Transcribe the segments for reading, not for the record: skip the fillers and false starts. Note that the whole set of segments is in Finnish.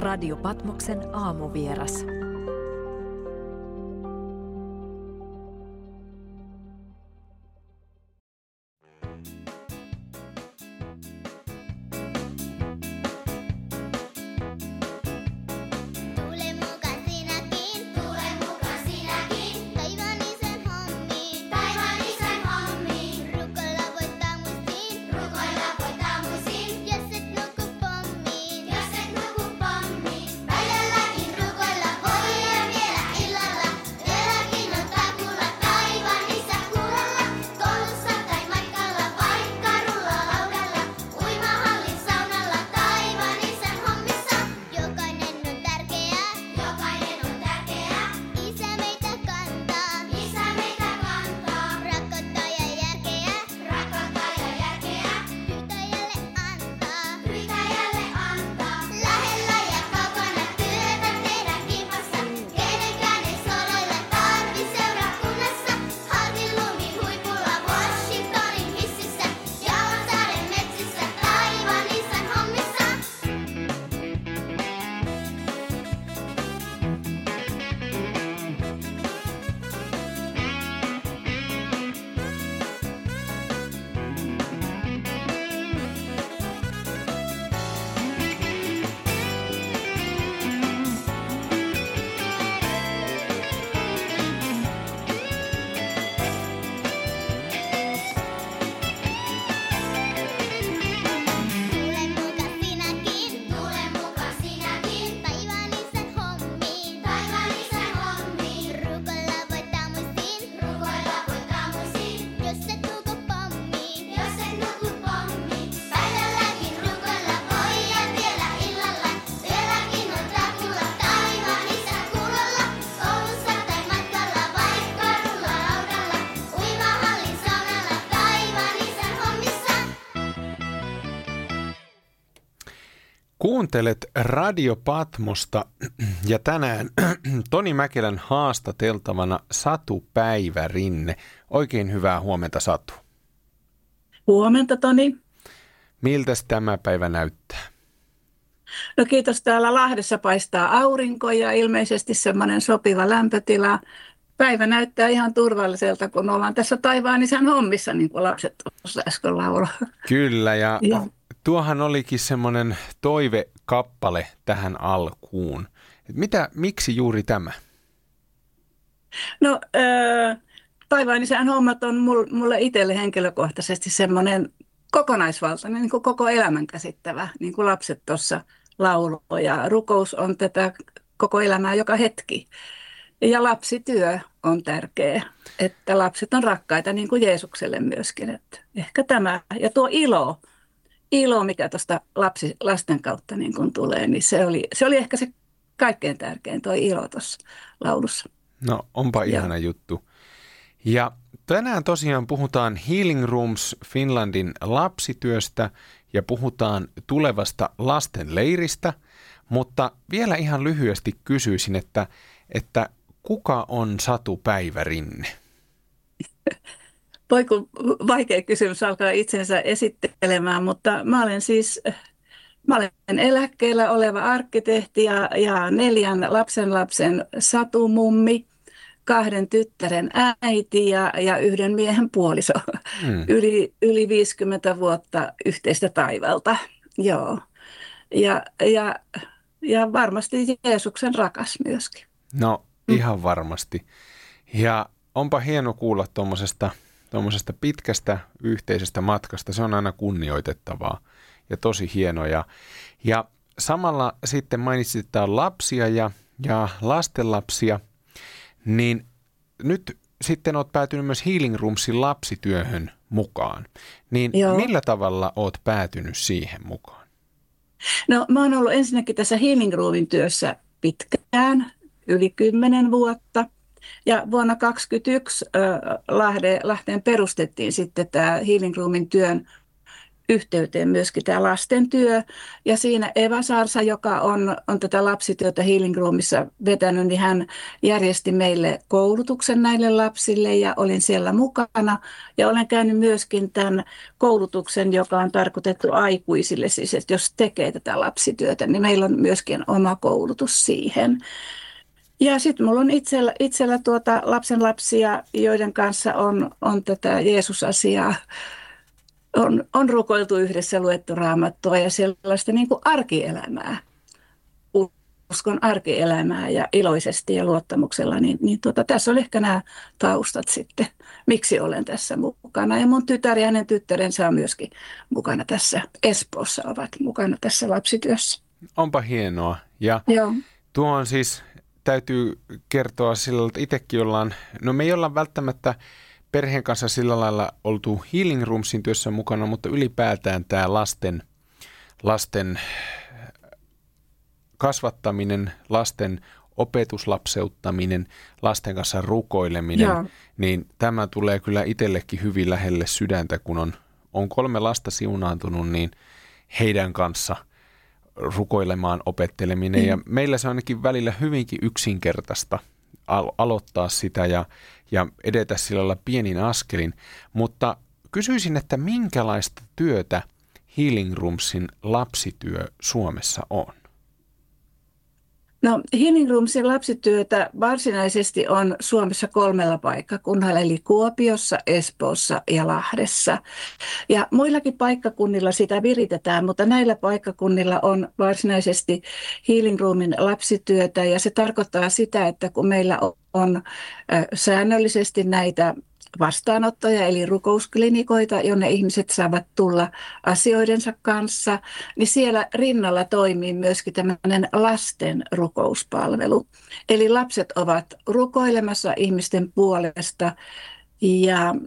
Radio Patmoksen aamuvieras. Kuuntelet Radio Patmosta ja tänään Toni Mäkelän haastateltavana Satu Päivärinne. Oikein hyvää huomenta, Satu. Huomenta, Toni. Miltäs tämä päivä näyttää? No kiitos, täällä Lahdessa paistaa aurinko ja ilmeisesti semmoinen sopiva lämpötila. Päivä näyttää ihan turvalliselta, kun ollaan tässä taivaan isän hommissa, niin kuin lapset tuossa äsken laulaa. Kyllä, ja tuohan olikin semmoinen toivekappale tähän alkuun. Miksi juuri tämä? No, taivaan isän hommat on mulle itselle henkilökohtaisesti semmoinen kokonaisvaltainen, niin kuin koko elämän käsittävä, niin kuin lapset tuossa lauloi. Ja rukous on tätä koko elämää joka hetki. Ja lapsityö on tärkeä, että lapset on rakkaita niin kuin Jeesukselle myöskin. Että ehkä tämä ja tuo ilo mikä tuosta lasten kautta niin kuin tulee, niin se oli ehkä se kaikkein tärkein, tuo ilo tuossa laulussa. No onpa ihana juttu. Ja tänään tosiaan puhutaan Healing Rooms Finlandin lapsityöstä ja puhutaan tulevasta lastenleiristä, mutta vielä ihan lyhyesti kysyisin, että kuka on Satu Päivärinne? Voi kun vaikea kysymys alkaa itsensä esittelemään, mutta mä olen eläkkeellä oleva arkkitehti ja 4 lapsenlapsen satumummi, 2 tyttären äiti ja 1 miehen puoliso. Yli 50 vuotta yhteistä taivalta. Joo. Ja varmasti Jeesuksen rakas myöskin. No ihan varmasti. Ja onpa hieno kuulla tuommoisesta pitkästä yhteisestä matkasta. Se on aina kunnioitettavaa ja tosi hienoa. Ja samalla sitten mainitsit, että on lapsia ja lastenlapsia, niin nyt sitten olet päätynyt myös Healing Roomsin lapsityöhön mukaan. Niin Joo. Millä tavalla olet päätynyt siihen mukaan? No mä oon ollut ensinnäkin tässä Healing Roomin työssä pitkään, yli 10 vuotta. Ja vuonna 2021 Lahteen perustettiin sitten tämä Healing Roomin työn yhteyteen myöskin tämä lastentyö. Ja siinä Eva Sarsa, joka on tätä lapsityötä Healing Roomissa vetänyt, niin hän järjesti meille koulutuksen näille lapsille ja olin siellä mukana. Ja olen käynyt myöskin tämän koulutuksen, joka on tarkoitettu aikuisille, siis että jos tekee tätä lapsityötä, niin meillä on myöskin oma koulutus siihen. Ja sitten mulla on itsellä lapsenlapsia, joiden kanssa on tätä Jeesus-asiaa. On rukoiltu yhdessä, luettu Raamattua ja sellaista niin kuin arkielämää, uskon arkielämää ja iloisesti ja luottamuksella. Tässä on ehkä nämä taustat sitten, miksi olen tässä mukana. Ja mun tytär ja hänen tyttärensä on myöskin mukana tässä, Espoossa ovat mukana tässä lapsityössä. Onpa hienoa. Ja Joo. tuo on siis, täytyy kertoa sillä, että itsekin me ei olla välttämättä perheen kanssa sillä lailla oltu Healing Roomsin työssä mukana, mutta ylipäätään tämä lasten kasvattaminen, lasten opetuslapseuttaminen, lasten kanssa rukoileminen, niin tämä tulee kyllä itsellekin hyvin lähelle sydäntä, kun on 3 lasta siunaantunut, niin heidän kanssa rukoilemaan opetteleminen. Ja meillä se on ainakin välillä hyvinkin yksinkertaista aloittaa sitä ja edetä sillä lailla pienin askelin. Mutta kysyisin, että minkälaista työtä Healing Roomsin lapsityö Suomessa on? No, Healing Roomsin lapsityötä varsinaisesti on Suomessa 3 paikkakunnalla, eli Kuopiossa, Espoossa ja Lahdessa. Ja muillakin paikkakunnilla sitä viritetään, mutta näillä paikkakunnilla on varsinaisesti Healing Roomin lapsityötä, ja se tarkoittaa sitä, että kun meillä on säännöllisesti näitä vastaanottoja, eli rukousklinikoita, jonne ihmiset saavat tulla asioidensa kanssa, niin siellä rinnalla toimii myöskin tämmöinen lasten rukouspalvelu. Eli lapset ovat rukoilemassa ihmisten puolesta ja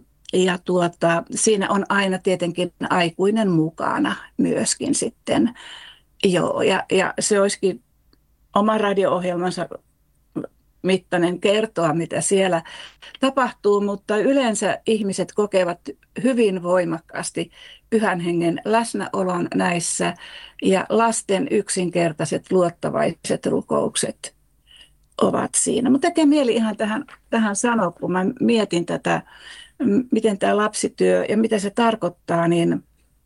siinä on aina tietenkin aikuinen mukana myöskin sitten. Joo, ja se olisikin oma radio-ohjelmansa mittainen kertoa, mitä siellä tapahtuu, mutta yleensä ihmiset kokevat hyvin voimakkaasti Pyhän Hengen läsnäolon näissä ja lasten yksinkertaiset luottavaiset rukoukset ovat siinä. Mutta tekee mieli ihan tähän sanoa, kun mä mietin tätä, miten tämä lapsityö ja mitä se tarkoittaa, niin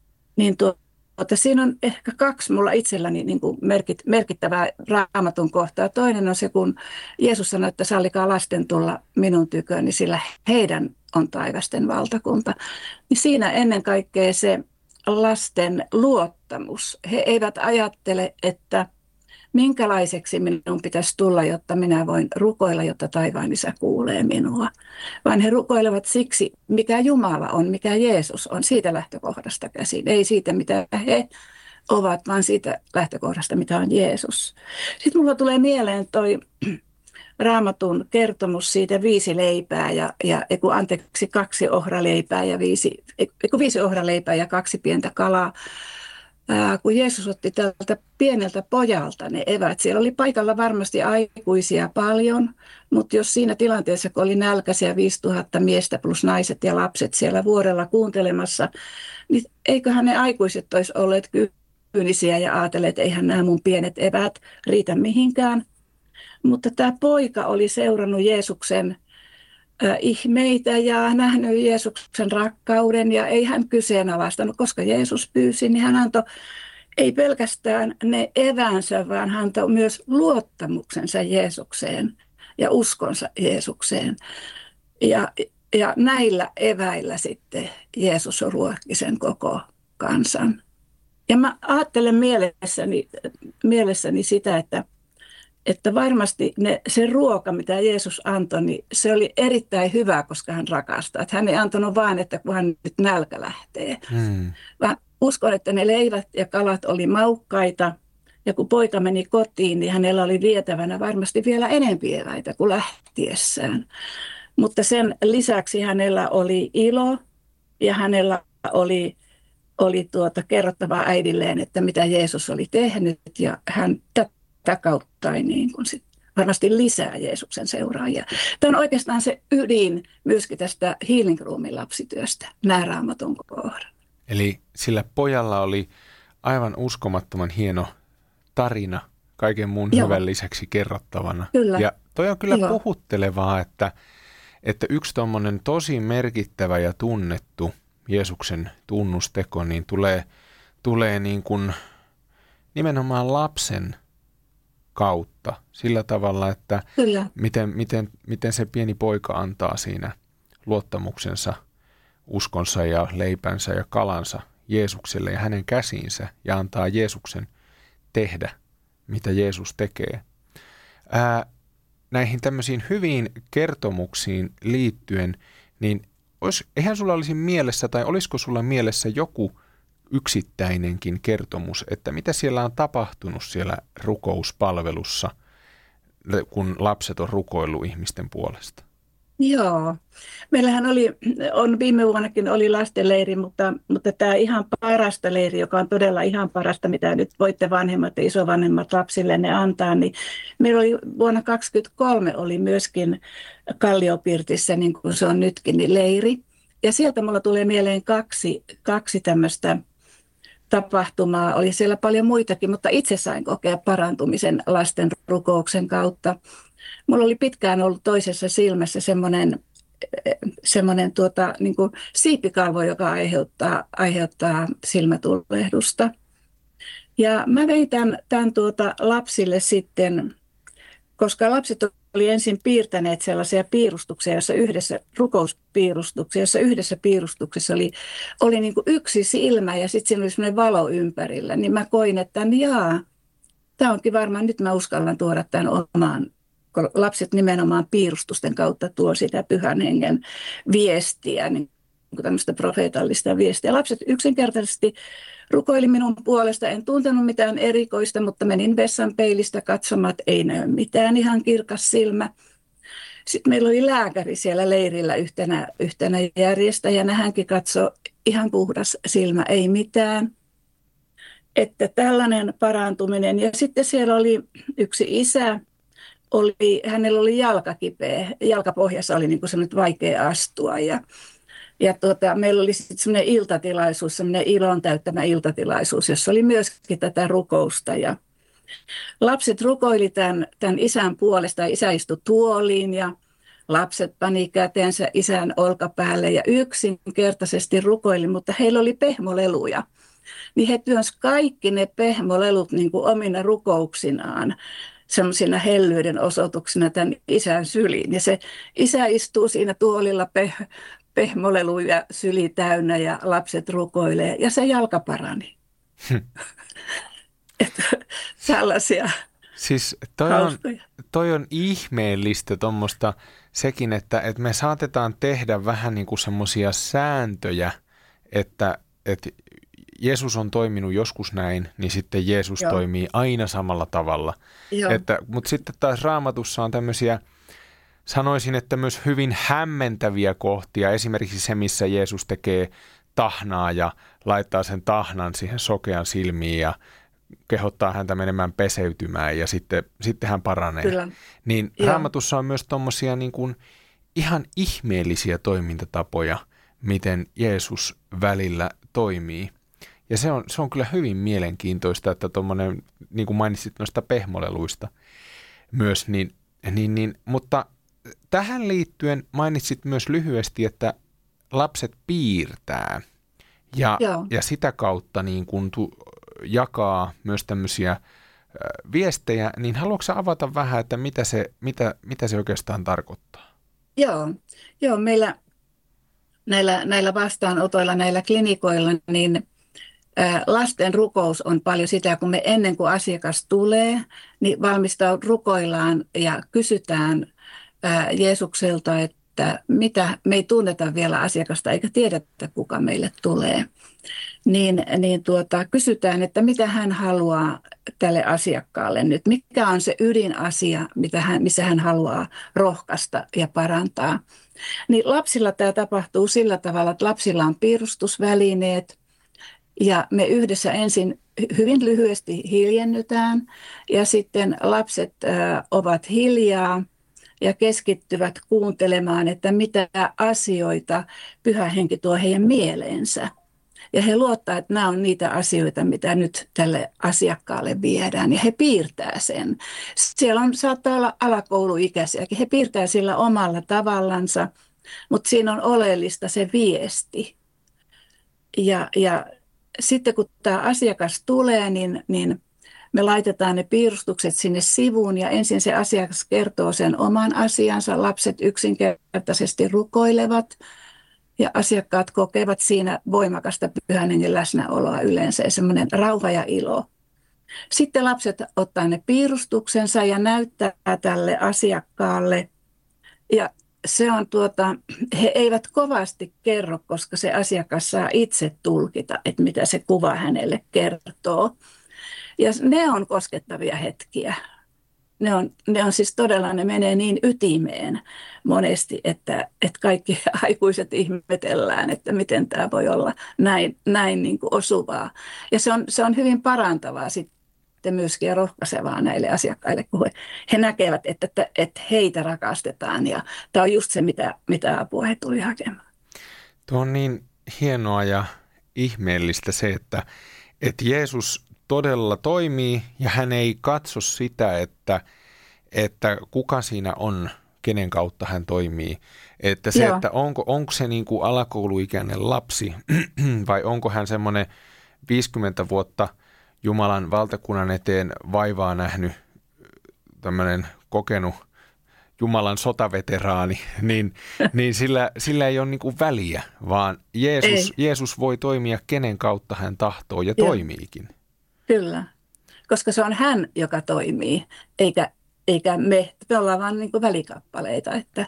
siinä on ehkä 2 mulla itselläni niin kuin merkittävää Raamatun kohtaa. Toinen on se, kun Jeesus sanoi, että sallikaa lasten tulla minun tyköni, sillä heidän on taivasten valtakunta. Niin siinä ennen kaikkea se lasten luottamus. He eivät ajattele, että minkälaiseksi minun pitäisi tulla, jotta minä voin rukoilla, jotta taivaan Isä kuulee minua. Vaan he rukoilevat siksi, mikä Jumala on, mikä Jeesus on, siitä lähtökohdasta käsin. Ei siitä, mitä he ovat, vaan siitä lähtökohdasta, mitä on Jeesus. Sitten mulla tulee mieleen toi Raamatun kertomus siitä 5 leipää ja 2 ohraleipää ja 5 ohraleipää ja 2 pientä kalaa. Kun Jeesus otti tältä pieneltä pojalta ne eväät, siellä oli paikalla varmasti aikuisia paljon, mutta jos siinä tilanteessa, kun oli nälkäisiä 5000 miestä plus naiset ja lapset siellä vuorella kuuntelemassa, niin eiköhän ne aikuiset olisi olleet kyynisiä ja ajatelleet, että eihän nämä mun pienet eväät riitä mihinkään. Mutta tämä poika oli seurannut Jeesuksen ihmeitä ja nähnyt Jeesuksen rakkauden ja ei hän kyseenalaistanut, koska Jeesus pyysi, niin hän antoi ei pelkästään ne eväänsä, vaan hän antoi myös luottamuksensa Jeesukseen ja uskonsa Jeesukseen. Ja näillä eväillä sitten Jeesus ruokki sen koko kansan. Ja mä ajattelen mielessäni sitä, että varmasti se ruoka, mitä Jeesus antoi, niin se oli erittäin hyvä, koska hän rakastaa. Että hän ei antanut vain, että kun hän nyt nälkä lähtee. Vaan uskon, että ne leivät ja kalat oli maukkaita. Ja kun poika meni kotiin, niin hänellä oli vietävänä varmasti vielä enempi eväitä kuin lähtiessään. Mutta sen lisäksi hänellä oli ilo ja hänellä oli kerrottava äidilleen, että mitä Jeesus oli tehnyt. Ja hän tätä kautta niin kuin sit varmasti lisää Jeesuksen seuraajia. Tämä on oikeastaan se ydin myöskin tästä Healing Roomin lapsityöstä, nämä Raamatun kohdat. Eli sillä pojalla oli aivan uskomattoman hieno tarina kaiken muun Joo. hyvän lisäksi kerrottavana. Kyllä. Ja toi on kyllä Joo. puhuttelevaa, että yksi tommonen tosi merkittävä ja tunnettu Jeesuksen tunnusteko niin tulee niin kuin nimenomaan lapsen kautta sillä tavalla, että Kyllä. miten se pieni poika antaa siinä luottamuksensa, uskonsa ja leipänsä ja kalansa Jeesukselle ja hänen käsiinsä ja antaa Jeesuksen tehdä, mitä Jeesus tekee. Näihin tämmöisiin hyviin kertomuksiin liittyen, niin eihän sulla olisi mielessä tai olisiko sulla mielessä joku yksittäinenkin kertomus, että mitä siellä on tapahtunut siellä rukouspalvelussa, kun lapset on rukoillut ihmisten puolesta? Joo. Meillähän viime vuonnakin oli lastenleiri, mutta tämä ihan parasta leiri, joka on todella ihan parasta, mitä nyt voitte vanhemmat ja isovanhemmat lapsillenne antaa, niin meillä oli vuonna 2023 oli myöskin Kalliopirtissä, niin kuin se on nytkin, niin leiri. Ja sieltä mulla tulee mieleen kaksi tämmöistä tapahtumaa. Oli siellä paljon muitakin, mutta itse sain kokea parantumisen lasten rukouksen kautta. Mulla oli pitkään ollut toisessa silmässä semmoinen niin kuin siipikalvo, joka aiheuttaa silmätulehdusta. Ja mä vein tämän lapsille sitten, koska lapset oli ensin piirtäneet sellaisia piirustuksia, rukouspiirustuksia, jossa yhdessä piirustuksessa oli niin kuin yksi silmä ja sitten siinä oli semmoinen valo ympärillä. Niin mä koin, että tämä onkin varmaan, nyt mä uskallan tuoda tämän omaan, kun lapset nimenomaan piirustusten kautta tuo sitä Pyhän Hengen viestiä, niin kuin tämmöistä profeetallista viestiä. Lapset yksinkertaisesti rukoili minun puolesta, en tuntenut mitään erikoista, mutta menin vessan peilistä katsomaan, että ei näy mitään, ihan kirkas silmä. Sitten meillä oli lääkäri siellä leirillä yhtenä järjestäjänä, hänkin katsoi ihan puhdas silmä, ei mitään. Että tällainen parantuminen. Ja sitten siellä oli yksi isä, hänellä oli jalka kipeä, jalkapohjassa oli niin kuin semmoinen vaikea astua ja meillä oli sitten semmoinen iltatilaisuus, semmoinen ilon täyttämä iltatilaisuus, jossa oli myöskin tätä rukousta. Ja lapset rukoili tämän isän puolesta. Isä istui tuoliin ja lapset pani kätensä isän olkapäälle ja yksinkertaisesti rukoili, mutta heillä oli pehmoleluja. Niin he työnsivät kaikki ne pehmolelut niin kuin omina rukouksinaan, semmoisina hellyyden osoituksina tämän isän syliin. Ja se isä istuu siinä tuolilla pehmoleluja syli täynnä ja lapset rukoilee ja se jalka parani. Tällaisia siis hauskoja. toi on ihmeellistä tuommoista sekin, että me saatetaan tehdä vähän niin kuin semmoisia sääntöjä, että Jeesus on toiminut joskus näin, niin sitten Jeesus Joo. toimii aina samalla tavalla. Mutta sitten taas Raamatussa on tämmöisiä, sanoisin, että myös hyvin hämmentäviä kohtia. Esimerkiksi se, missä Jeesus tekee tahnaa ja laittaa sen tahnan siihen sokean silmiin ja kehottaa häntä menemään peseytymään ja sitten hän paranee. Kyllä. Niin Joo. Raamatussa on myös tommosia niin kuin ihan ihmeellisiä toimintatapoja, miten Jeesus välillä toimii. Ja se on kyllä hyvin mielenkiintoista, että tuommoinen, niin kuin mainitsit noista pehmoleluista myös, mutta tähän liittyen mainitsit myös lyhyesti, että lapset piirtää ja sitä kautta niin kuin jakaa myös tämmöisiä viestejä, niin haluatko sä avata vähän, että mitä se oikeastaan tarkoittaa? Joo, meillä näillä vastaanotoilla, näillä klinikoilla, niin lasten rukous on paljon sitä, kun me ennen kuin asiakas tulee, niin rukoillaan ja kysytään Jeesukselta, että me ei tunneta vielä asiakasta eikä tiedetä, kuka meille tulee. Kysytään, että mitä hän haluaa tälle asiakkaalle nyt, mikä on se ydinasia, missä hän haluaa rohkaista ja parantaa. Niin lapsilla tämä tapahtuu sillä tavalla, että lapsilla on piirustusvälineet ja me yhdessä ensin hyvin lyhyesti hiljennytään ja sitten lapset ovat hiljaa ja keskittyvät kuuntelemaan, että mitä asioita Pyhä Henki tuo heidän mieleensä. Ja he luottaa, että nämä on niitä asioita, mitä nyt tälle asiakkaalle viedään. Ja he piirtää sen. Siellä saattaa olla alakouluikäisiäkin. He piirtää sillä omalla tavallansa, mutta siinä on oleellista se viesti. Ja sitten kun tämä asiakas tulee, niin me laitetaan ne piirustukset sinne sivuun ja ensin se asiakas kertoo sen oman asiansa. Lapset yksinkertaisesti rukoilevat ja asiakkaat kokevat siinä voimakasta Pyhän Hengen läsnäoloa yleensä ja semmoinen rauha ja ilo. Sitten lapset ottaa ne piirustuksensa ja näyttää tälle asiakkaalle ja se on he eivät kovasti kerro, koska se asiakas saa itse tulkita, että mitä se kuva hänelle kertoo. Ja ne on koskettavia hetkiä. Ne on siis todella, ne menee niin ytimeen monesti, että kaikki aikuiset ihmetellään, että miten tämä voi olla näin niin kuin osuvaa. Ja se on hyvin parantavaa sitten myöskin ja rohkaisevaa näille asiakkaille, kun he näkevät, että heitä rakastetaan. Ja tämä on just se, mitä apua he tuli hakemaan. Tuo on niin hienoa ja ihmeellistä se, että Jeesus todella toimii ja hän ei katso sitä, että kuka siinä on, kenen kautta hän toimii. Että se, että onko se niin kuin alakouluikäinen lapsi vai onko hän semmoinen 50 vuotta Jumalan valtakunnan eteen vaivaa nähnyt tämmöinen kokenut Jumalan sotaveteraani, niin sillä ei ole niin kuin väliä, vaan Jeesus voi toimia kenen kautta hän tahtoo ja toimiikin. Kyllä, koska se on hän, joka toimii, eikä me. Me ollaan vaan niin kuin välikappaleita, että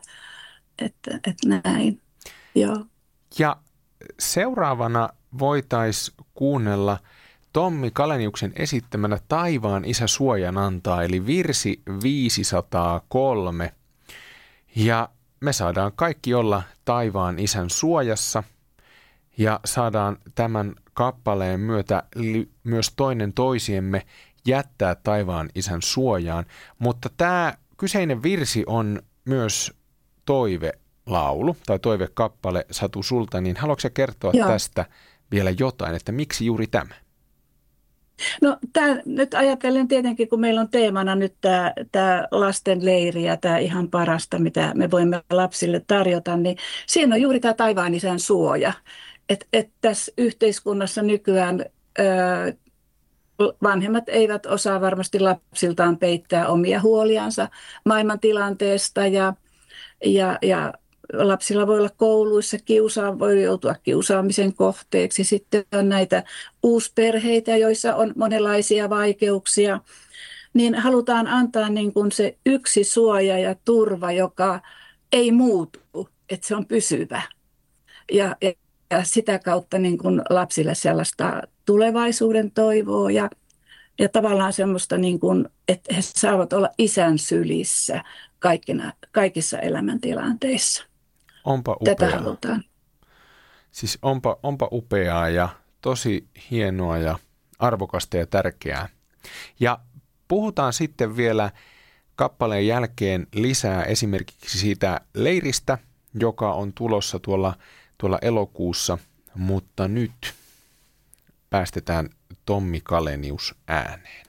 näin. Joo. Ja seuraavana voitaisiin kuunnella Tommi Kaleniuksen esittämänä Taivaan Isä suojan antaa, eli virsi 503. Ja me saadaan kaikki olla Taivaan Isän suojassa ja saadaan tämän kappaleen myötä myös toinen toisiemme jättää Taivaan Isän suojaan. Mutta tämä kyseinen virsi on myös toivelaulu tai toivekappale, Satu sulta, niin haluatko kertoa tästä vielä jotain, että miksi juuri tämä? No nyt ajatellen tietenkin, kun meillä on teemana nyt tämä lasten leiri ja tämä ihan parasta, mitä me voimme lapsille tarjota, niin siinä on juuri tämä Taivaan Isän suoja. Että tässä yhteiskunnassa nykyään vanhemmat eivät osaa varmasti lapsiltaan peittää omia huoliansa maailmantilanteesta ja lapsilla voi olla kouluissa voi joutua kiusaamisen kohteeksi. Sitten on näitä uusperheitä, joissa on monenlaisia vaikeuksia. Niin halutaan antaa niin kuin se yksi suoja ja turva, joka ei muutu, että se on pysyvä. Ja sitä kautta niin kuin lapsille sellaista tulevaisuuden toivoa ja tavallaan semmoista, niin kuin, että he saavat olla isän sylissä kaikissa elämäntilanteissa. Onpa upeaa. Tätä halutaan. Siis onpa upeaa ja tosi hienoa ja arvokasta ja tärkeää. Ja puhutaan sitten vielä kappaleen jälkeen lisää esimerkiksi siitä leiristä, joka on tulossa tuolla elokuussa, mutta nyt päästetään Tommi Kalenius ääneen.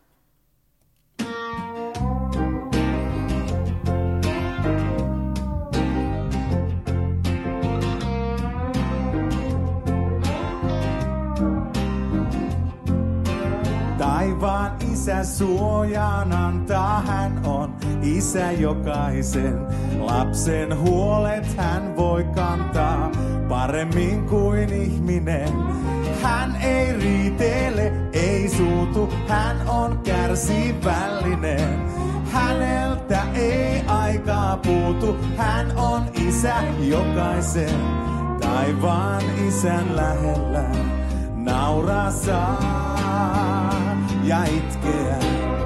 Taivaan Isä suojaan antaa, hän on Isä jokaisen. Lapsen huolet hän voi kantaa paremmin kuin ihminen. Hän ei riitele, ei suutu, hän on kärsivällinen. Häneltä ei aikaa puutu, hän on Isä jokaisen. Taivaan Isän lähellä nauraa saa ja itkeä.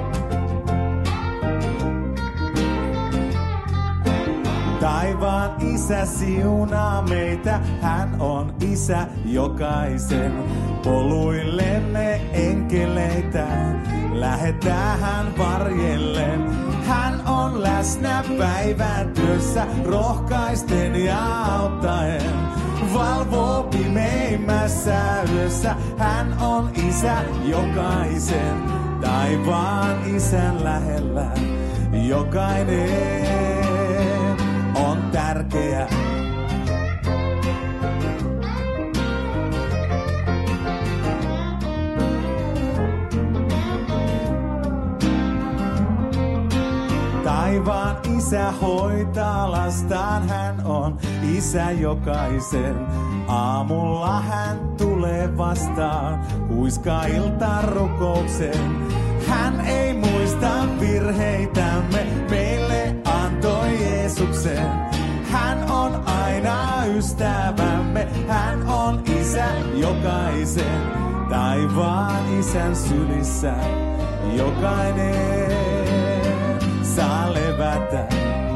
Taivaan Isä siunaa meitä, hän on Isä jokaisen. Poluillemme enkeleitä, lähetää hän varjellen. Hän on läsnä päivän työssä, rohkaisten ja auttaen. valvoo pimeimmässä yössä. Hän on isä jokaisen, taivaan isän lähellä. Jokainen on tärkeä. Taivaan isä hoitaa lastaan, hän on isä jokaisen. Aamulla hän tulee vastaan, huiskaa iltaan rukouksen. Hän ei muista virheitämme, meille antoi Jeesuksen. Hän on aina ystävämme, hän on isä jokaisen. Taivaan isän sylissä jokainen saa levätä.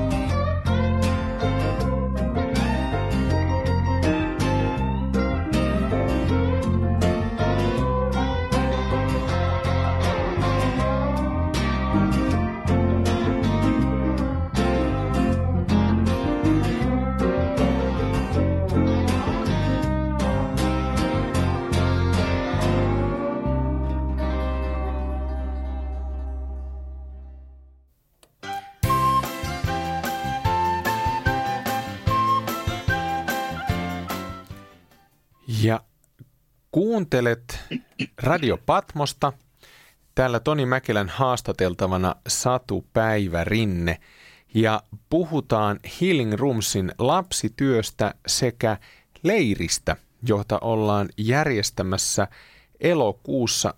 Ja kuuntelet Radio Patmosta. Täällä Toni Mäkelän haastateltavana Satu Päivärinne. Ja puhutaan Healing Roomsin lapsityöstä sekä leiristä, jota ollaan järjestämässä elokuussa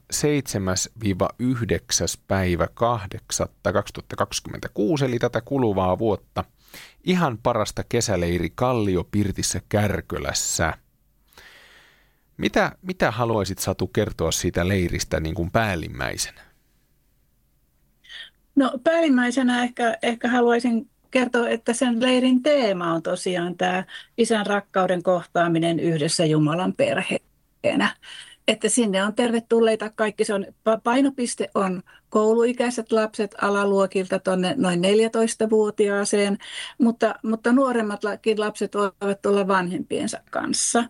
7-9. päivä 8.2026, eli tätä kuluvaa vuotta. Ihan parasta kesäleiri Kalliopirtissä Kärkölässä. Mitä haluaisit, Satu, kertoa siitä leiristä niin kuin päällimmäisenä? No päällimmäisenä ehkä haluaisin kertoa, että sen leirin teema on tosiaan tämä isän rakkauden kohtaaminen yhdessä Jumalan perheenä. Että sinne on tervetulleita kaikki. Se on, painopiste on kouluikäiset lapset alaluokilta tuonne noin 14-vuotiaaseen, mutta nuoremmatkin lapset voivat tulla vanhempiensa kanssa.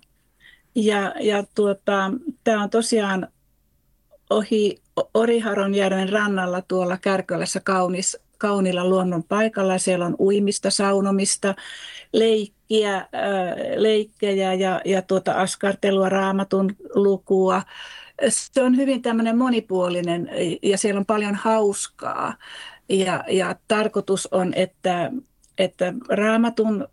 Tämä on tosiaan ohi Oriharonjärven rannalla tuolla Kärkölässä kauniilla luonnon paikalla. Siellä on uimista, saunomista, leikkejä ja askartelua, raamatun lukua. Se on hyvin tämmöinen monipuolinen ja siellä on paljon hauskaa. Ja tarkoitus on, että raamatun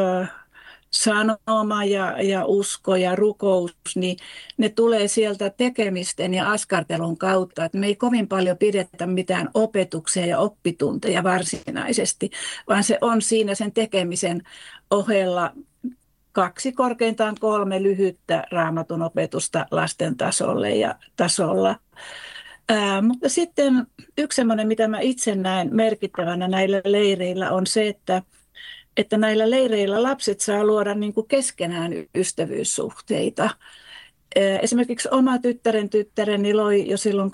sanoma ja usko ja rukous, niin ne tulee sieltä tekemisten ja askartelun kautta. Että me ei kovin paljon pidetä mitään opetuksia ja oppitunteja varsinaisesti, vaan se on siinä sen tekemisen ohella 2, korkeintaan 3 lyhyttä raamatun opetusta lasten tasolla. Mutta sitten yksi semmoinen, mitä mä itse näen merkittävänä näillä leireillä, on se, että näillä leireillä lapset saa luoda niin kuin keskenään ystävyyssuhteita. Esimerkiksi oma tyttäreni loi jo silloin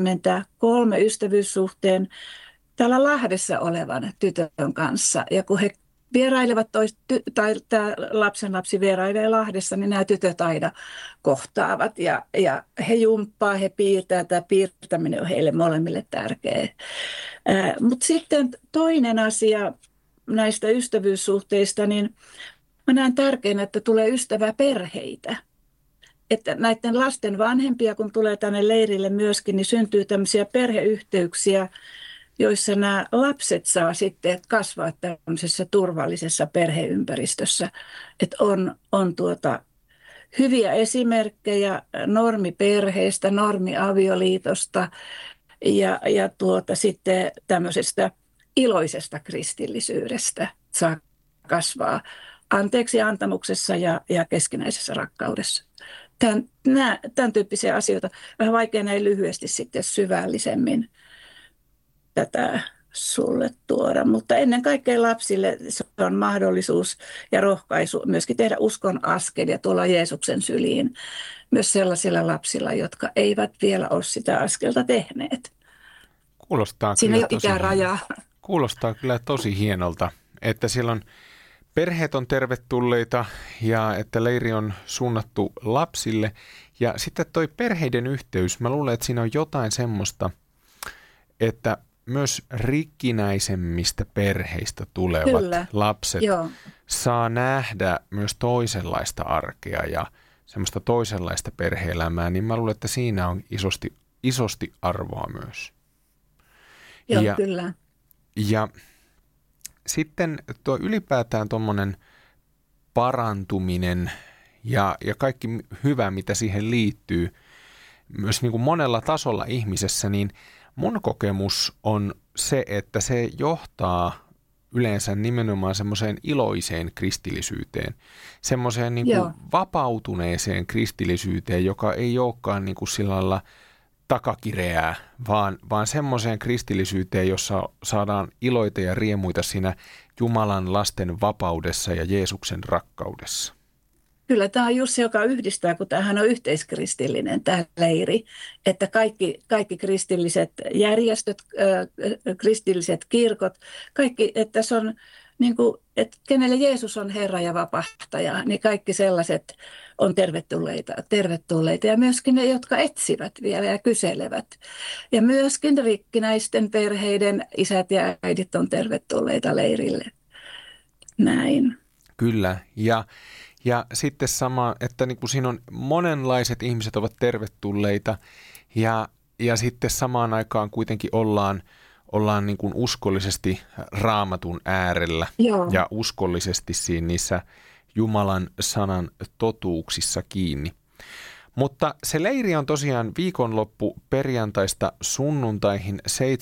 23 ystävyyssuhteen täällä Lahdessa olevan tytön kanssa. Ja kun he vierailevat, tai tämä lapsenlapsi vierailee Lahdessa, niin nämä tytöt aina kohtaavat. Ja he jumppaa, he piirtää. Tämä piirtäminen on heille molemmille tärkeä. Mutta sitten toinen asia näistä ystävyyssuhteista, niin mä näen tärkeänä, että tulee ystäväperheitä. Että näiden lasten vanhempia, kun tulee tänne leirille myöskin, niin syntyy tämmöisiä perheyhteyksiä, joissa nämä lapset saa sitten kasvaa tämmöisessä turvallisessa perheympäristössä. Että on hyviä esimerkkejä normiperheestä, normiavioliitosta ja sitten tämmöisestä iloisesta kristillisyydestä saa kasvaa anteeksi antamuksessa ja keskinäisessä rakkaudessa. Tämän tyyppisiä asioita. Vähän vaikea näin lyhyesti sitten syvällisemmin tätä sulle tuoda, mutta ennen kaikkea lapsille se on mahdollisuus ja rohkaisu myöskin tehdä uskon askelia tuolla Jeesuksen syliin myös sellaisilla lapsilla, jotka eivät vielä ole sitä askelta tehneet. Siinä ei ole ikärajaa. Kuulostaa kyllä tosi hienolta, että siellä on perheet on tervetulleita ja että leiri on suunnattu lapsille. Ja sitten toi perheiden yhteys, mä luulen, että siinä on jotain semmoista, että myös rikkinäisemmistä perheistä tulevat lapset saa nähdä myös toisenlaista arkea ja semmoista toisenlaista perhe-elämää, niin mä luulen, että siinä on isosti arvoa myös. Joo, kyllä. Ja sitten tuo ylipäätään tuommoinen parantuminen ja kaikki hyvä, mitä siihen liittyy, myös niin kuin monella tasolla ihmisessä, niin mun kokemus on se, että se johtaa yleensä nimenomaan semmoiseen iloiseen kristillisyyteen, semmoiseen niin kuin vapautuneeseen kristillisyyteen, joka ei olekaan niin kuin sillä lailla takakireää, vaan semmoiseen kristillisyyteen, jossa saadaan iloita ja riemuita siinä Jumalan lasten vapaudessa ja Jeesuksen rakkaudessa. Kyllä tämä on just se, joka yhdistää, kun tämähän on yhteiskristillinen tämä leiri, että kaikki kristilliset järjestöt, kristilliset kirkot, kaikki, että se on niin kuin, että kenelle Jeesus on Herra ja vapahtaja, niin kaikki sellaiset on tervetulleita ja myöskin ne, jotka etsivät vielä ja kyselevät. Ja myöskin rikkinäisten perheiden isät ja äidit on tervetulleita leirille. Näin. Kyllä, ja sitten sama, että niin kuin siinä on monenlaiset ihmiset ovat tervetulleita ja sitten samaan aikaan kuitenkin ollaan niin kuin uskollisesti Raamatun äärellä ja uskollisesti niissä Jumalan sanan totuuksissa kiinni. Mutta se leiri on tosiaan viikonloppu perjantaista sunnuntaihin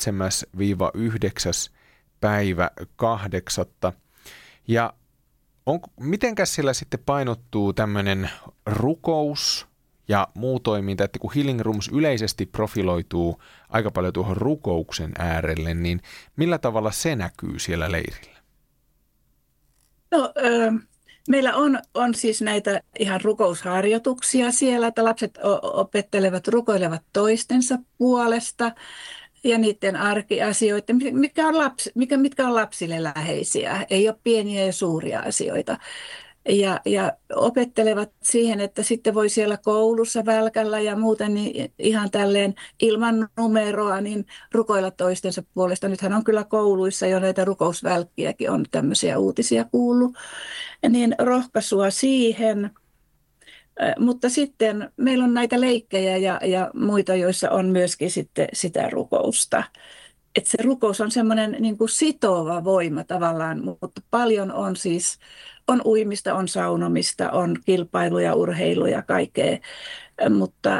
7-9. päivä 8. Ja mitenkäs sillä sitten painottuu tämmöinen rukous ja muu toiminta, että kun Healing Rooms yleisesti profiloituu aika paljon tuohon rukouksen äärelle, niin millä tavalla se näkyy siellä leirillä? No, meillä on siis näitä ihan rukousharjoituksia siellä, että lapset rukoilevat toistensa puolesta ja niiden arkiasioita, mitkä on lapsille läheisiä. Ei ole pieniä ja suuria asioita. Ja opettelevat siihen, että sitten voi siellä koulussa välkällä ja muuten niin ihan tälleen ilman numeroa niin rukoilla toistensa puolesta. Nythän on kyllä kouluissa jo näitä rukousvälkkiäkin, on tämmöisiä uutisia kuullut. Niin rohkaisua siihen. Mutta sitten meillä on näitä leikkejä ja muita, joissa on myöskin sitten sitä rukousta. Että se rukous on semmoinen niin kuin sitova voima tavallaan, mutta paljon on siis, on uimista, on saunomista, on kilpailuja, urheiluja, kaikkea, mutta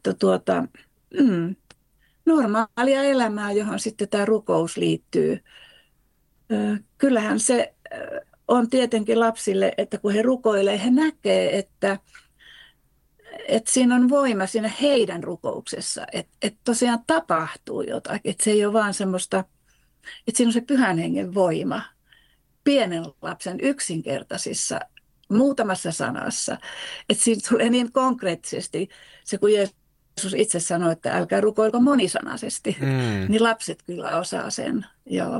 normaalia elämää, johon sitten tämä rukous liittyy. Kyllähän se on tietenkin lapsille, että kun he rukoilee, he näkee, että siinä on voima siinä heidän rukouksessa, että tosiaan tapahtuu jotakin, että se ei ole vaan semmoista, että siinä on se pyhän hengen voima pienen lapsen yksinkertaisissa, muutamassa sanassa, että siinä tulee niin konkreettisesti se, kun Jeesus itse sanoi, että älkää rukoilko monisanaisesti, niin lapset kyllä osaa sen, joo.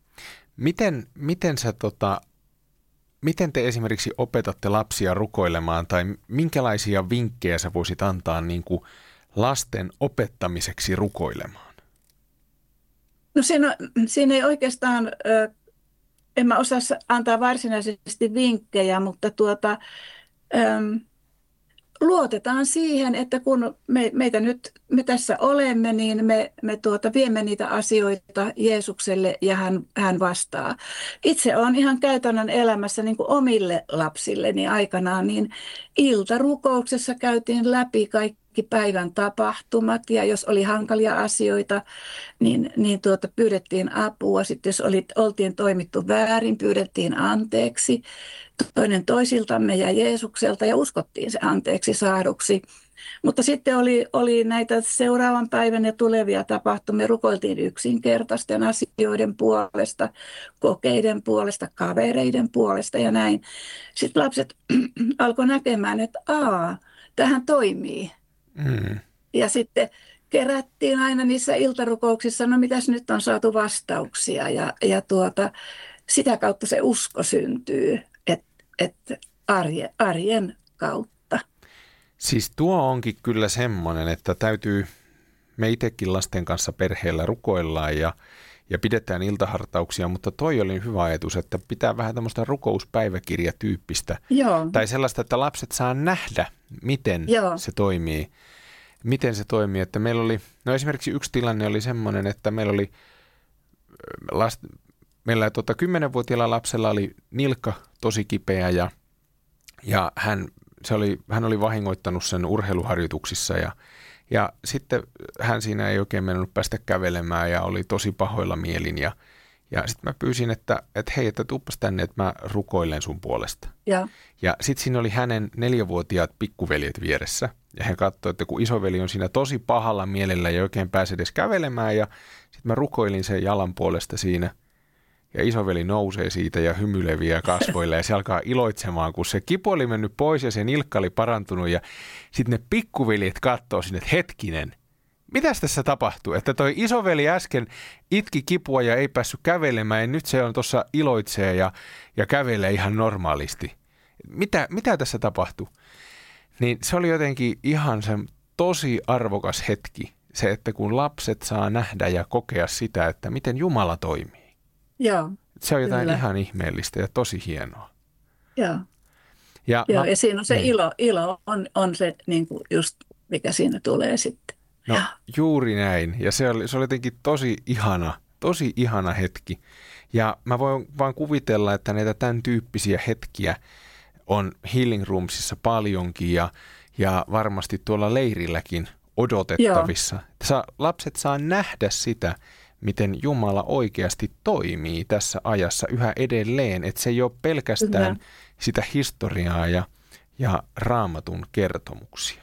Miten te esimerkiksi opetatte lapsia rukoilemaan tai minkälaisia vinkkejä sä voisit antaa niin kuin lasten opettamiseksi rukoilemaan? No siinä ei oikeastaan, en mä osaa antaa varsinaisesti vinkkejä, mutta luotetaan siihen, että kun me tässä olemme, niin me viemme niitä asioita Jeesukselle ja hän vastaa. Itse olen ihan käytännön elämässä niin kuin omille lapsilleni aikanaan, niin iltarukouksessa käytiin läpi kaikki päivän tapahtumat ja jos oli hankalia asioita, niin pyydettiin apua. Sitten jos oltiin toimittu väärin, pyydettiin anteeksi toinen toisiltamme ja Jeesukselta ja uskottiin se anteeksi saaduksi. Mutta sitten oli näitä seuraavan päivän ja tulevia tapahtumia. Rukoiltiin yksinkertaisten asioiden puolesta, kokeiden puolesta, kavereiden puolesta ja näin. Sitten lapset alkoi näkemään, että tähän toimii. Ja sitten kerättiin aina niissä iltarukouksissa, no mitäs nyt on saatu vastauksia ja sitä kautta se usko syntyy. että arjen kautta. Siis tuo onkin kyllä semmoinen, että täytyy, me itsekin lasten kanssa perheellä rukoillaan ja pidetään iltahartauksia, mutta toi oli hyvä ajatus, että pitää vähän tämmöistä rukouspäiväkirjatyyppistä. Joo. Tai sellaista, että lapset saa nähdä, miten se toimii. Miten se toimii, että meillä oli, no esimerkiksi yksi tilanne oli semmoinen, että meillä 10-vuotiaalla lapsella oli nilkka tosi kipeä ja hän oli vahingoittanut sen urheiluharjoituksissa ja sitten hän siinä ei oikein mennyt päästä kävelemään ja oli tosi pahoilla mielin ja sitten mä pyysin, että hei, että tuuppas tänne, että mä rukoilen sun puolesta. Ja sitten siinä oli hänen 4-vuotiaat pikkuveljet vieressä ja he katsoivat, että kun isoveli on siinä tosi pahalla mielellä ja oikein pääse edes kävelemään ja sitten mä rukoilin sen jalan puolesta siinä. Ja isoveli nousee siitä ja hymyileviä kasvoilla ja se alkaa iloitsemaan, kun se kipu oli mennyt pois ja se nilkka oli parantunut. Ja sitten ne pikkuveljet katsoo sinne, että hetkinen, mitäs tässä tapahtuu? Että toi isoveli äsken itki kipua ja ei päässyt kävelemään ja nyt se on tuossa iloitsee ja kävelee ihan normaalisti. Mitä tässä tapahtuu? Niin se oli jotenkin ihan se tosi arvokas hetki, se, että kun lapset saa nähdä ja kokea sitä, että miten Jumala toimii. Joo, se on jotain kyllä. Ihan ihmeellistä ja tosi hienoa. Joo. Ja siinä on se ilo on se niin kuin just, mikä siinä tulee sitten. No juuri näin. Ja se oli jotenkin tosi ihana hetki. Ja mä voin vaan kuvitella, että näitä tämän tyyppisiä hetkiä on Healing Roomsissa paljonkin ja varmasti tuolla leirilläkin odotettavissa. Lapset saa nähdä sitä, miten Jumala oikeasti toimii tässä ajassa yhä edelleen, että se ei ole pelkästään sitä historiaa ja Raamatun kertomuksia.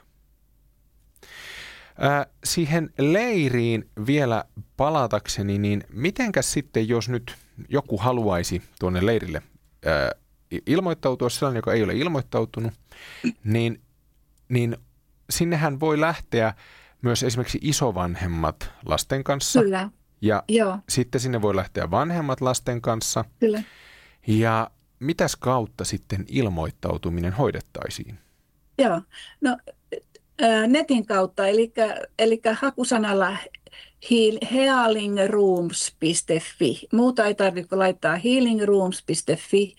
Siihen leiriin vielä palatakseni, niin mitenkäs sitten, jos nyt joku haluaisi tuonne leirille ilmoittautua, sellainen, joka ei ole ilmoittautunut, niin sinnehän voi lähteä myös esimerkiksi isovanhemmat lasten kanssa. Kyllä. Ja sitten sinne voi lähteä vanhemmat lasten kanssa. Kyllä. Ja mitäs kautta sitten ilmoittautuminen hoidettaisiin? Joo, no netin kautta, eli hakusanalla healingrooms.fi. Muuta ei tarvitse laittaa healingrooms.fi.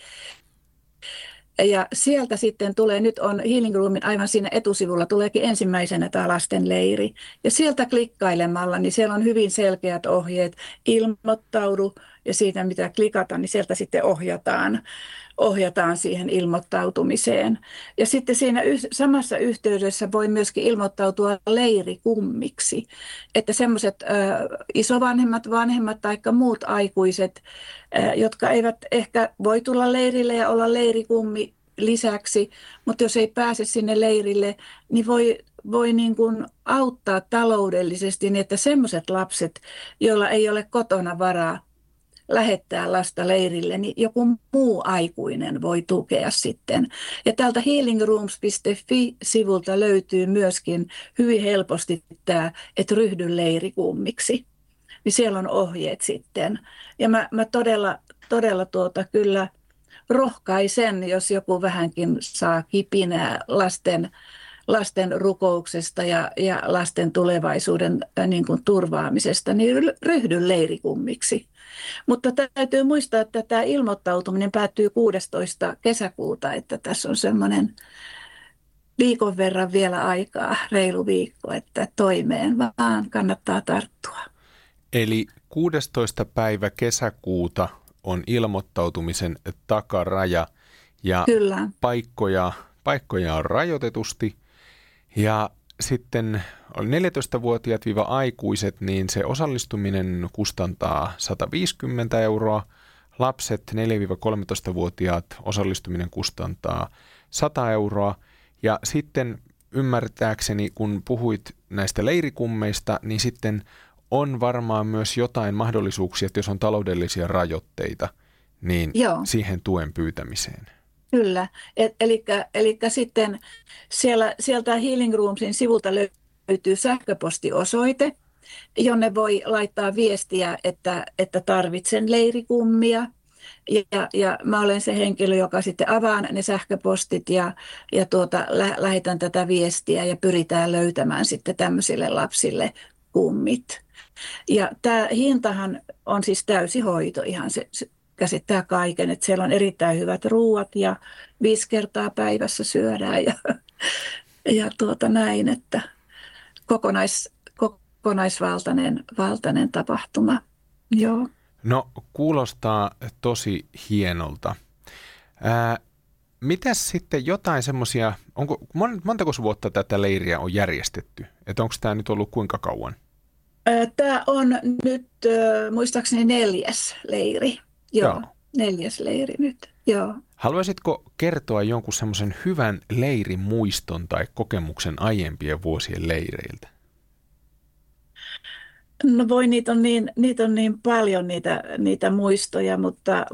Ja sieltä sitten tulee, nyt on Healing Roomin aivan siinä etusivulla, tuleekin ensimmäisenä tämä lasten leiri. Ja sieltä klikkailemalla, niin siellä on hyvin selkeät ohjeet, ilmoittaudu ja siitä mitä klikata, niin sieltä sitten ohjataan siihen ilmoittautumiseen. Ja sitten siinä samassa yhteydessä voi myöskin ilmoittautua leirikummiksi, että semmoiset isovanhemmat, vanhemmat tai muut aikuiset, jotka eivät ehkä voi tulla leirille ja olla leirikummi lisäksi, mutta jos ei pääse sinne leirille, niin voi niin kuin auttaa taloudellisesti niin, että semmoiset lapset, joilla ei ole kotona varaa lähettää lasta leirille, niin joku muu aikuinen voi tukea sitten. Ja täältä healingrooms.fi-sivulta löytyy myöskin hyvin helposti tämä, että ryhdy leirikummiksi. Niin siellä on ohjeet sitten. Ja mä todella kyllä rohkaisen, jos joku vähänkin saa kipinää lasten rukouksesta ja lasten tulevaisuuden niin kuin turvaamisesta, niin ryhdy leirikummiksi. Mutta täytyy muistaa, että tämä ilmoittautuminen päättyy 16. kesäkuuta, että tässä on semmoinen viikon verran vielä aikaa, reilu viikko, että toimeen vaan kannattaa tarttua. Eli 16. päivä kesäkuuta on ilmoittautumisen takaraja ja Kyllä. paikkoja on rajoitetusti ja sitten 14-vuotiaat-aikuiset, niin se osallistuminen kustantaa 150 €. Lapset 4-13-vuotiaat osallistuminen kustantaa 100 €. Ja sitten ymmärtääkseni, kun puhuit näistä leirikummeista, niin sitten on varmaan myös jotain mahdollisuuksia, että jos on taloudellisia rajoitteita, niin siihen tuen pyytämiseen. Kyllä, eli sitten sieltä Healing Roomsin sivulta löytyy sähköpostiosoite, jonne voi laittaa viestiä, että tarvitsen leirikummia. Ja mä olen se henkilö, joka sitten avaan ne sähköpostit ja lähetän tätä viestiä ja pyritään löytämään sitten tämmöisille lapsille kummit. Ja tämä hintahan on siis täysihoito, ihan se käsittää kaiken, että siellä on erittäin hyvät ruuat ja 5 kertaa päivässä syödään ja näin, että kokonaisvaltainen tapahtuma. Joo. No kuulostaa tosi hienolta. Mitäs sitten jotain semmoisia, montako vuotta tätä leiriä on järjestetty? Että onko tämä nyt ollut kuinka kauan? Tämä on nyt muistaakseni 4. leiri. Joo. 4. leiri nyt. Joo. Haluaisitko kertoa jonkun semmoisen hyvän leirimuiston tai kokemuksen aiempien vuosien leireiltä? No voi, niitä on niin paljon niitä muistoja, mutta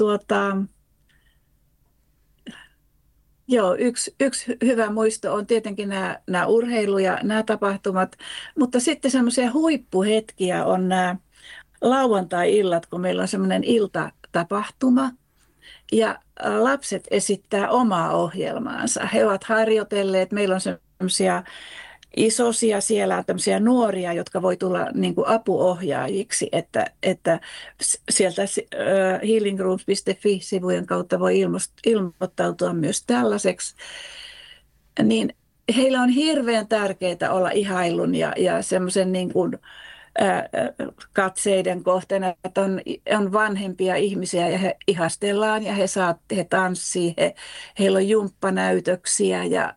joo, yksi hyvä muisto on tietenkin nämä urheilu- ja nämä tapahtumat, mutta sitten semmoisia huippuhetkiä on nämä lauantai-illat, kun meillä on semmoinen iltatapahtuma ja lapset esittää omaa ohjelmaansa. He ovat harjoitelleet, meillä on semmoisia isosia, siellä on tämmöisiä nuoria, jotka voi tulla niin kuin apuohjaajiksi, että sieltä healingrooms.fi-sivujen kautta voi ilmoittautua myös tällaiseksi. Niin heillä on hirveän tärkeää olla ihailun ja semmoisen niin kuin katseiden kohteena, että on vanhempia ihmisia ja he ihastellaan ja he tanssii, heillä on jumppanäytöksiä ja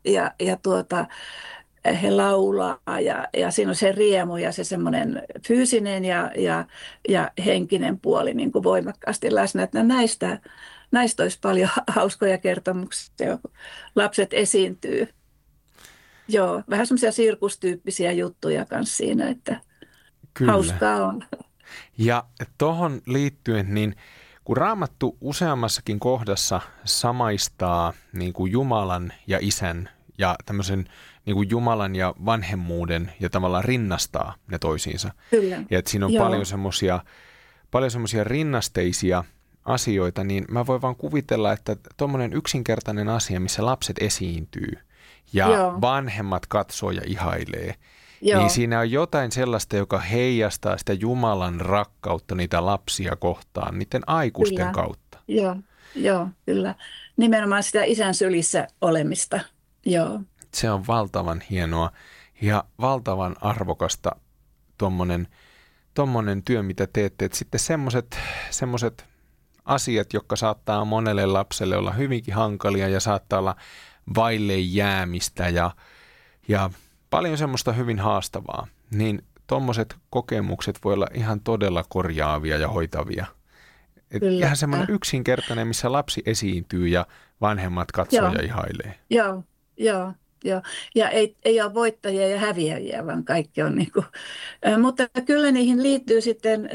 he laulaa ja siinä on se riemu ja se semmoinen fyysinen ja henkinen puoli niin kuin voimakkaasti läsnä. Että näistä olisi paljon hauskoja kertomuksia, kun lapset esiintyy. Joo, vähän semmoisia sirkustyyppisiä juttuja kanssa siinä, että kyllä. Hauskaa on. Ja tuohon liittyen, niin kun Raamattu useammassakin kohdassa samaistaa niin kuin Jumalan ja Isän ja tämmöisen niin kuin Jumalan ja vanhemmuuden ja tavallaan rinnastaa ne toisiinsa. Kyllä. Ja että siinä on paljon semmoisia rinnasteisia asioita, niin mä voin vaan kuvitella, että tuommoinen yksinkertainen asia, missä lapset esiintyy ja vanhemmat katsoo ja ihailee, niin siinä on jotain sellaista, joka heijastaa sitä Jumalan rakkautta niitä lapsia kohtaan niiden aikuisten kautta. Joo, kyllä. Nimenomaan sitä isän sylissä olemista, joo. Se on valtavan hienoa ja valtavan arvokasta tommonen työ, mitä teette. Et sitten semmoiset asiat, jotka saattaa monelle lapselle olla hyvinkin hankalia ja saattaa olla vaille jäämistä ja paljon semmoista hyvin haastavaa, niin tommoset kokemukset voi olla ihan todella korjaavia ja hoitavia. Ihan semmoinen yksinkertainen, missä lapsi esiintyy ja vanhemmat katsoo ja ihailee. Joo. Ja ei ole voittajia ja häviäjiä, vaan kaikki on niin kuin. Mutta kyllä niihin liittyy sitten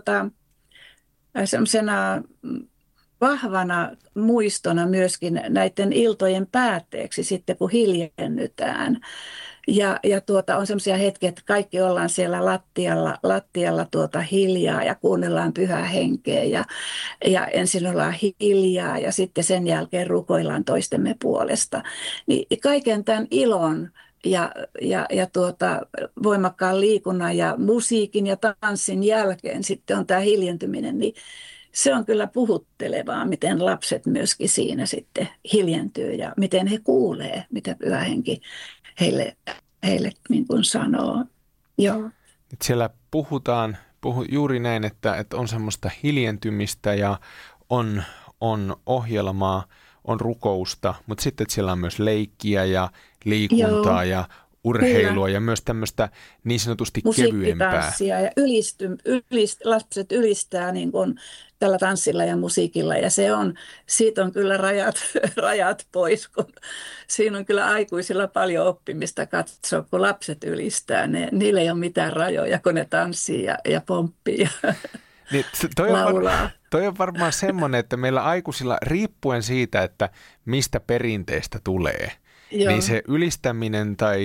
semmoisena vahvana muistona myöskin näiden iltojen päätteeksi sitten, kun hiljennytään. Ja on semmoisia hetkiä, että kaikki ollaan siellä lattialla hiljaa ja kuunnellaan pyhää henkeä ja ensin ollaan hiljaa ja sitten sen jälkeen rukoillaan toistemme puolesta. Niin kaiken tämän ilon ja voimakkaan liikunnan ja musiikin ja tanssin jälkeen sitten on tämä hiljentyminen, niin se on kyllä puhuttelevaa, miten lapset myöskin siinä sitten hiljentyy ja miten he kuulee, mitä pyhä henki heille niin kuin sanoo. Joo. Siellä puhutaan juuri näin, että on semmoista hiljentymistä ja on ohjelmaa, on rukousta, mutta sitten että siellä on myös leikkiä ja liikuntaa ja urheilua kyllä. Ja myös tämmöistä niin sanotusti kevyempää. Musiikkitanssia ja lapset ylistää niin kuin tällä tanssilla ja musiikilla ja siitä on kyllä rajat pois, kun siinä on kyllä aikuisilla paljon oppimista katsoa, kun lapset ylistää. Niillä ei ole mitään rajoja, kun ne tanssii ja pomppii ja niin, laulaa. Toi on varmaan semmoinen, että meillä aikuisilla riippuen siitä, että mistä perinteestä tulee, niin se ylistäminen tai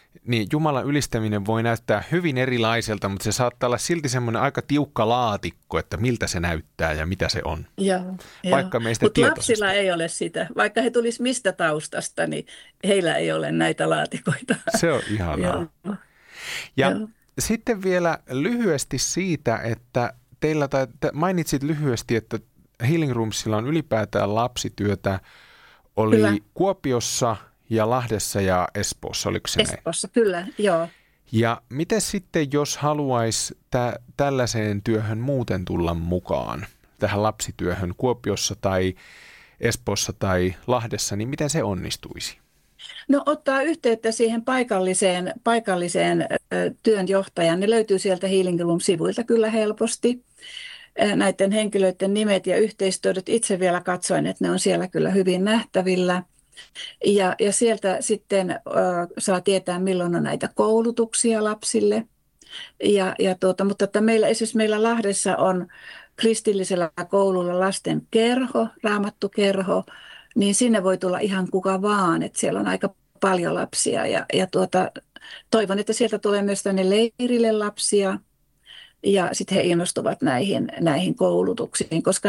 niin Jumalan ylistäminen voi näyttää hyvin erilaiselta, mutta se saattaa olla silti semmoinen aika tiukka laatikko, että miltä se näyttää ja mitä se on. Vaikka meistä mutta lapsilla ei ole sitä. Vaikka he tulisi mistä taustasta, niin heillä ei ole näitä laatikoita. Se on ihanaa. Ja sitten vielä lyhyesti siitä, että mainitsit lyhyesti, että Healing Roomsilla on ylipäätään lapsityötä. Oli kyllä. Kuopiossa ja Lahdessa ja Espoossa, oliko se näin? Espoossa, kyllä, joo. Ja miten sitten, jos haluaisi tällaiseen työhön muuten tulla mukaan, tähän lapsityöhön Kuopiossa tai Espoossa tai Lahdessa, niin miten se onnistuisi? No ottaa yhteyttä siihen paikalliseen työnjohtajaan. Ne löytyy sieltä Healing Room-sivuilta kyllä helposti. Näiden henkilöiden nimet ja yhteistyöt itse vielä katsoin, että ne on siellä kyllä hyvin nähtävillä. Ja sieltä sitten saa tietää, milloin on näitä koulutuksia lapsille. Mutta että esimerkiksi meillä Lahdessa on kristillisellä koululla lasten kerho, raamattukerho, niin sinne voi tulla ihan kuka vaan, että siellä on aika paljon lapsia. Toivon, että sieltä tulee myös tänne leirille lapsia. Ja sitten he innostuvat näihin koulutuksiin, koska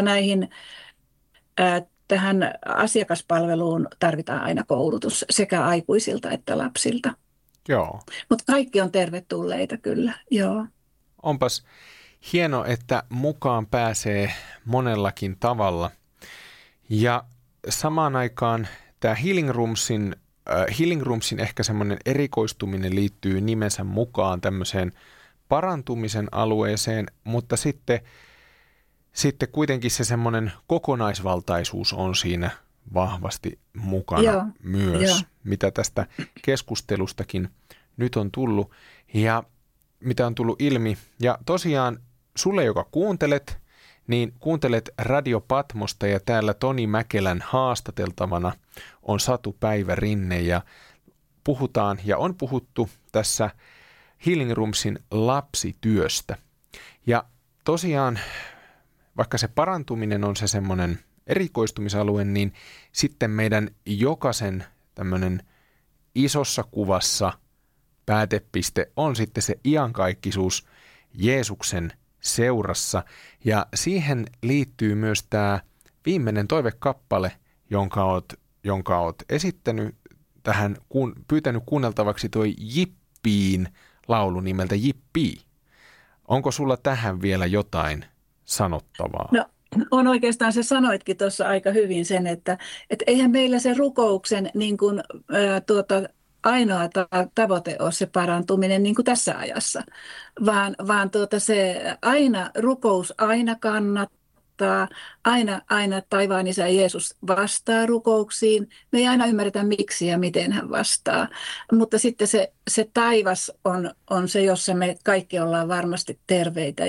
tähän asiakaspalveluun tarvitaan aina koulutus sekä aikuisilta että lapsilta. Joo. Mutta kaikki on tervetulleita kyllä, joo. Onpas hieno, että mukaan pääsee monellakin tavalla. Ja samaan aikaan tämä Healing Roomsin ehkä semmoinen erikoistuminen liittyy nimensä mukaan tämmöiseen parantumisen alueeseen, mutta sitten kuitenkin se semmoinen kokonaisvaltaisuus on siinä vahvasti mukana myös, mitä tästä keskustelustakin nyt on tullut ja mitä on tullut ilmi. Ja tosiaan sulle, joka kuuntelet, niin kuuntelet Radio Patmosta ja täällä Toni Mäkelän haastateltavana on Satu Päivärinne ja puhutaan ja on puhuttu tässä Healing Roomsin lapsityöstä. Ja tosiaan, vaikka se parantuminen on se semmoinen erikoistumisalue, niin sitten meidän jokaisen tämmöinen isossa kuvassa päätepiste on sitten se iankaikkisuus Jeesuksen seurassa. Ja siihen liittyy myös tämä viimeinen toivekappale, jonka oot esittänyt tähän, pyytänyt kuunneltavaksi toi Jippiin laulu nimeltä Jippii. Onko sulla tähän vielä jotain sanottavaa? No on oikeastaan, se sanoitkin tuossa aika hyvin sen, että eihän meillä se rukouksen niin kuin, ainoa tavoite ole se parantuminen niin kuin tässä ajassa, vaan se rukous aina kannattaa. Aina taivaan Isä Jeesus vastaa rukouksiin. Me ei aina ymmärretä miksi ja miten hän vastaa, mutta sitten se taivas on se, jossa me kaikki ollaan varmasti terveitä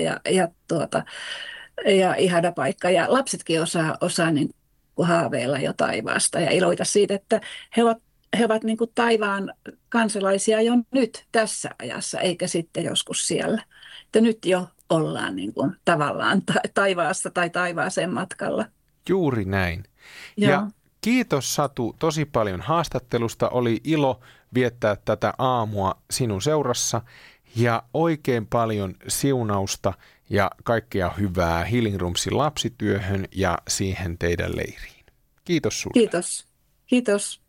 ja ihana paikka. Ja lapsetkin osaa niin kuin haaveilla jo taivaasta ja iloita siitä, että he ovat niin kuin taivaan kansalaisia jo nyt tässä ajassa, eikä sitten joskus siellä. Että nyt jo ollaan niin kuin tavallaan taivaassa tai taivaaseen matkalla. Juuri näin. Ja kiitos Satu tosi paljon haastattelusta. Oli ilo viettää tätä aamua sinun seurassa ja oikein paljon siunausta ja kaikkea hyvää Healing Roomsin lapsityöhön ja siihen teidän leiriin. Kiitos sulle. Kiitos.